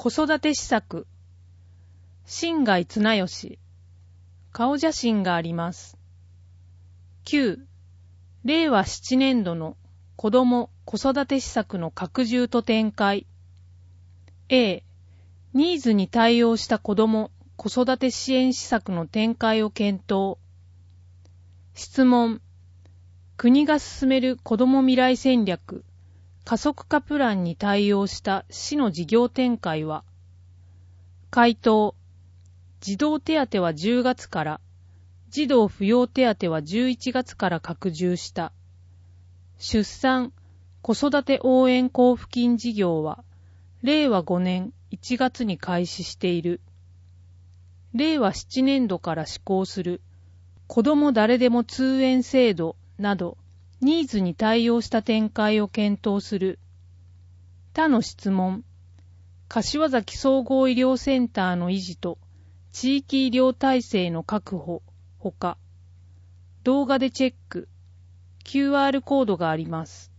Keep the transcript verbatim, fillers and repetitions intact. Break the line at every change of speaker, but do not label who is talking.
子育て施策。新貝綱吉。顔写真があります。きゅう. れいわななねんどの子ども・子育て施策の拡充と展開。A. ニーズに対応した子ども・子育て支援施策の展開を検討。質問。国が進める子ども未来戦略、加速化プランに対応した市の事業展開は。回答。児童手当はじゅうがつから、児童扶養手当はじゅういちがつから拡充した。出産・子育て応援交付金事業は、れいわごねんいちがつに開始している。れいわななねんどから施行する、子ども誰でも通園制度など、ニーズに対応した展開を検討する。他の質問。柏崎総合医療センターの維持と、地域医療体制の確保、ほか。動画でチェック。キューアール コードがあります。